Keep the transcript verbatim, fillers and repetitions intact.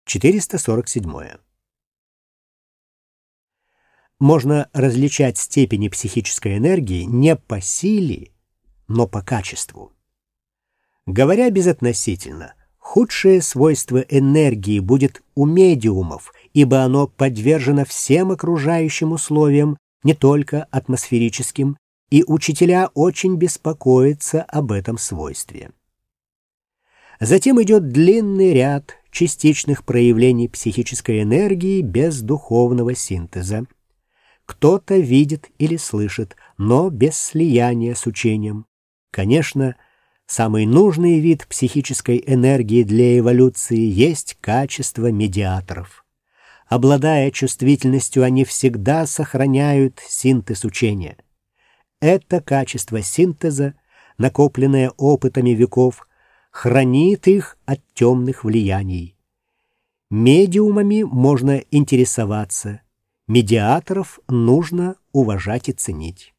четыреста сорок семь. Можно различать степени психической энергии не по силе, но по качеству. Говоря безотносительно, худшее свойство энергии будет у медиумов, ибо оно подвержено всем окружающим условиям, не только атмосферическим, и учителя очень беспокоятся об этом свойстве. Затем идет длинный ряд частичных проявлений психической энергии без духовного синтеза. Кто-то видит или слышит, но без слияния с учением. Конечно, самый нужный вид психической энергии для эволюции есть качество медиаторов. Обладая чувствительностью, они всегда сохраняют синтез учения. Это качество синтеза, накопленное опытами веков, хранит их от темных влияний. Медиумами можно интересоваться, медиаторов нужно уважать и ценить.